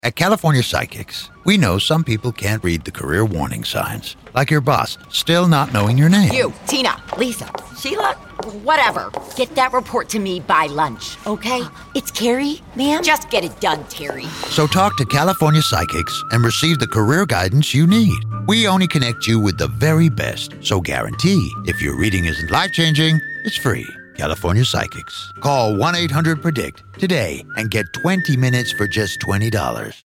At California Psychics, we know some people can't read the career warning signs, like your boss still not knowing your name. You, Tina, Lisa, Sheila, whatever. Get that report to me by lunch, okay? It's Carrie, ma'am. Just get it done, Terry. So talk to California Psychics and receive the career guidance you need. We only connect you with the very best, so guarantee if your reading isn't life-changing, it's free. California Psychics. Call 1-800-PREDICT today and get 20 minutes for just $20.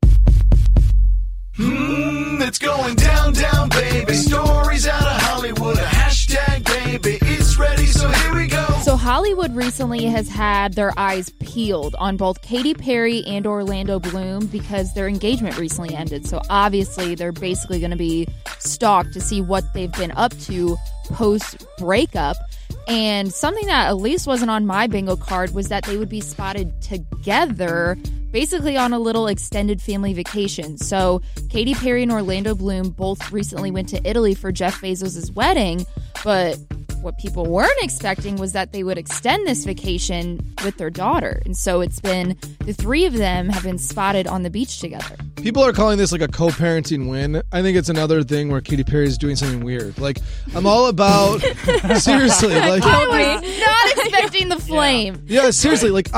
It's going down, down, baby. Stories out of Hollywood. A hashtag, baby. It's ready, so here we go. So Hollywood recently has had their eyes peeled on both Katy Perry and Orlando Bloom because their engagement recently ended. So obviously they're basically going to be stalked to see what they've been up to post-breakup. And something that at least wasn't on my bingo card was that they would be spotted together, basically on a little extended family vacation. So Katy Perry and Orlando Bloom both recently went to Italy for Jeff Bezos' wedding, but what people weren't expecting was that they would extend this vacation with their daughter. And so it's been, the three of them have been spotted on the beach together. People are calling this like a co-parenting win. I think it's another thing where Katy Perry is doing something weird. Like, I'm all about, seriously. Like, I was not expecting the flame. Yeah, seriously. Like,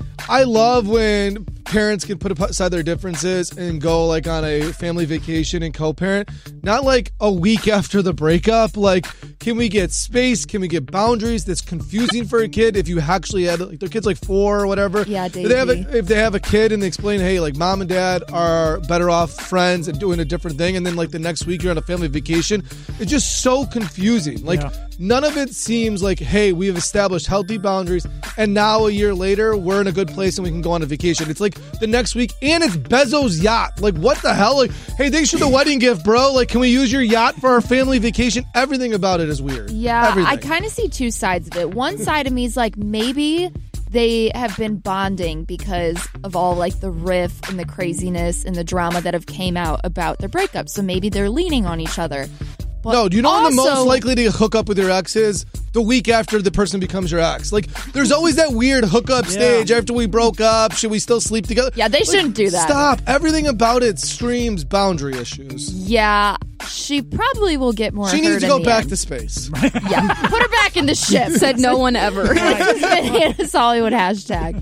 I love when parents can put aside their differences and go like on a family vacation and co-parent. Not like a week after the breakup. Like, can we get space? Can we get boundaries? That's confusing for a kid if you actually had, like, their kid's like 4 or whatever. Yeah, Daisy. If they have a kid and they explain, hey, like, mom and dad are better off friends and doing a different thing, and then like the next week you're on a family vacation, it's just so confusing. Like, none of it seems like, hey, we have established healthy boundaries and now a year later we're in a good place and we can go on a vacation. It's like the next week and it's Bezos' yacht. Like, what the hell? Like, hey, thanks for the wedding gift, bro. Like, can we use your yacht for our family vacation? Everything about it is weird. Yeah, Everything. I kind of see two sides of it. One side of me is like, maybe they have been bonding because of all like the riff and the craziness and the drama that have came out about their breakup. So maybe they're leaning on each other. But no, do you know when the also, most likely to hook up with your ex is? The week after the person becomes your ex. Like, there's always that weird hookup stage after we broke up. Should we still sleep together? Yeah, they shouldn't do that. Stop. Everything about it screams boundary issues. Yeah, she probably will get more. She hurt needs to in go the back end. to space. Yeah, put her back in the ship. Said no one ever. Hannah's Hollywood hashtag.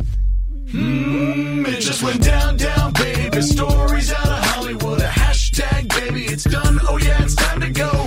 It just went down, down, baby. Stories out of Hollywood. A hashtag, baby. It's done. Oh, yeah, it's time to go.